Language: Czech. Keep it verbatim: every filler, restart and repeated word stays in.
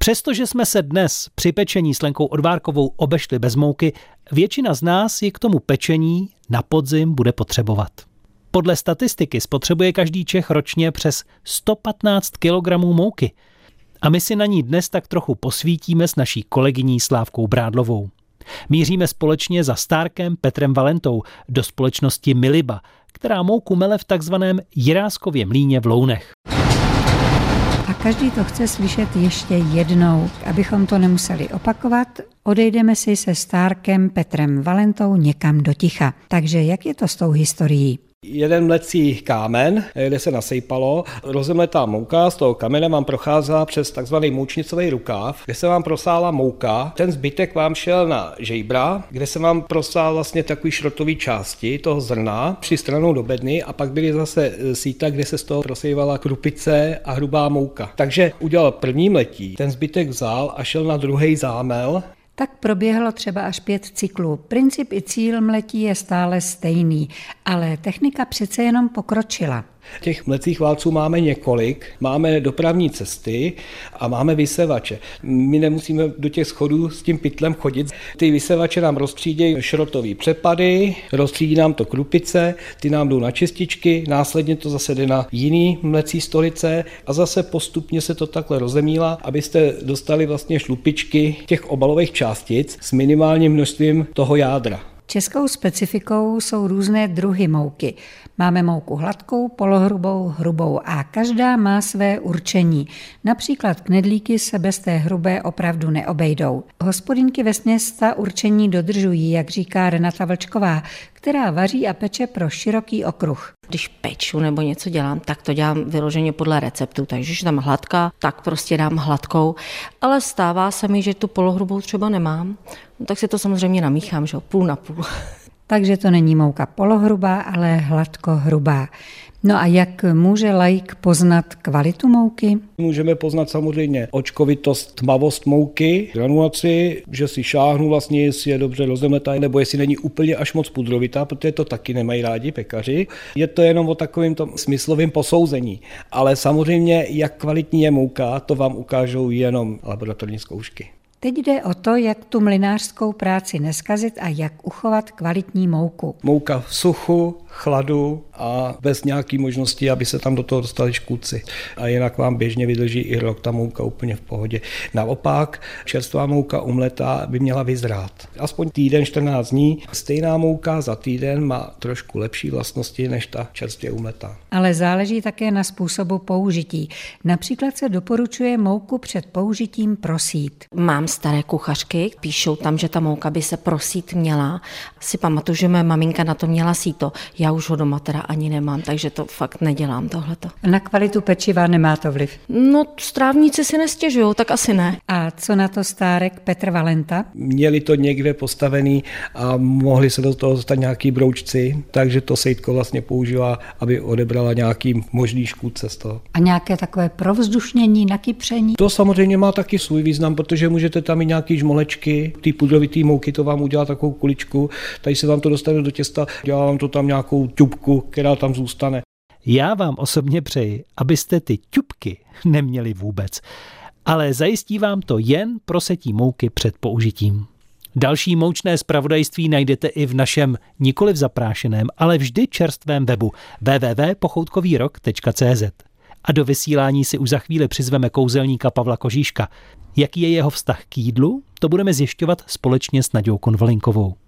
Přestože jsme se dnes při pečení s Lenkou Odvárkovou obešli bez mouky, většina z nás ji k tomu pečení na podzim bude potřebovat. Podle statistiky spotřebuje každý Čech ročně přes sto patnáct kilogramů mouky. A my si na ní dnes tak trochu posvítíme s naší kolegyní Slávkou Brádlovou. Míříme společně za Stárkem Petrem Valentou do společnosti Miliba, která mouku mele v takzvaném Jiráskově mlýně v Lounech. A každý to chce slyšet ještě jednou. Abychom to nemuseli opakovat, odejdeme si se Stárkem Petrem Valentou někam do ticha. Takže jak je to s tou historií? Jeden mlecí kámen, kde se nasejpalo, rozemletá mouka, z toho kamene vám procházela přes takzvaný moučnicový rukáv, kde se vám prosála mouka, ten zbytek vám šel na žejbra, kde se vám prosál vlastně takový šrotový části toho zrna, při stranou do bedny a pak byly zase síta, kde se z toho prosejvala krupice a hrubá mouka. Takže udělal první mletí, ten zbytek vzal a šel na druhý zámel. Tak proběhlo třeba až pět cyklů. Princip i cíl mletí je stále stejný, ale technika přece jenom pokročila. Těch mlecích válců máme několik, máme dopravní cesty a máme vysevače. My nemusíme do těch schodů s tím pytlem chodit. Ty vysevače nám rozstřídějí šrotový přepady, rozstřídí nám to krupice, ty nám jdou na čističky, následně to zase jde na jiný mlecí stolice a zase postupně se to takhle rozemílá, abyste dostali vlastně šlupičky těch obalových částic s minimálním množstvím toho jádra. Českou specifikou jsou různé druhy mouky. Máme mouku hladkou, polohrubou, hrubou a každá má své určení. Například knedlíky se bez té hrubé opravdu neobejdou. Hospodinky vesměs ta určení dodržují, jak říká Renata Vlčková, která vaří a peče pro široký okruh. Když peču nebo něco dělám, tak to dělám vyloženě podle receptu, takže když tam hladká, tak prostě dám hladkou, ale stává se mi, že tu polohrubou třeba nemám, no, tak si to samozřejmě namíchám, že půl na půl. Takže to není mouka polohrubá, ale hladkohrubá. No a jak může laik poznat kvalitu mouky? Můžeme poznat samozřejmě očkovitost, tmavost mouky, granulaci, že si šáhnu vlastně, jestli je dobře rozemletá, nebo jestli není úplně až moc pudrovitá, protože to taky nemají rádi pekaři. Je to jenom o takovém tom smyslovém posouzení. Ale samozřejmě, jak kvalitní je mouka, to vám ukážou jenom laboratorní zkoušky. Teď jde o to, jak tu mlynářskou práci neskazit a jak uchovat kvalitní mouku. Mouka v suchu, chladu a bez nějaký možnosti, aby se tam do toho dostali škůdci. A jinak vám běžně vydrží i rok ta mouka úplně v pohodě. Naopak, čerstvá mouka umletá by měla vyzrát. Aspoň týden, čtrnáct dní. Stejná mouka za týden má trošku lepší vlastnosti než ta čerstvě umletá. Ale záleží také na způsobu použití. Například se doporučuje mouku před použitím prosít. Mám staré kuchařky, píšou tam, že ta mouka by se prosít měla. Si pamatuju, že moje maminka na to měla síto. Já už ho doma teda ani nemám, takže to fakt nedělám tohleto. Na kvalitu pečiva nemá to vliv? No, strávníci si nestěžujou, tak asi ne. A co na to Stárek Petr Valenta? Měli to někde postavený a mohli se do toho dostat nějaký broučci, takže to sejtko vlastně používá, aby odebrala nějaký možný škůdce z toho. A nějaké takové provzdušnění, nakypření? To samozřejmě má taky svůj význam, protože můžete tam mít nějaký žmolečky, ty pudrovitý mouky, to vám udělá takovou kuličku, tady se vám to dostane do těsta, dělá vám to tam nějakou ťupku, která tam zůstane. Já vám osobně přeji, abyste ty ťupky neměli vůbec, ale zajistí vám to jen prosetí mouky před použitím. Další moučné zpravodajství najdete i v našem nikoliv zaprášeném, ale vždy čerstvém webu w w w tečka pochoutkovýrok tečka c z. A do vysílání si už za chvíli přizveme kouzelníka Pavla Kožíška. Jaký je jeho vztah k jídlu, to budeme zjišťovat společně s Naďou Konvalinkovou.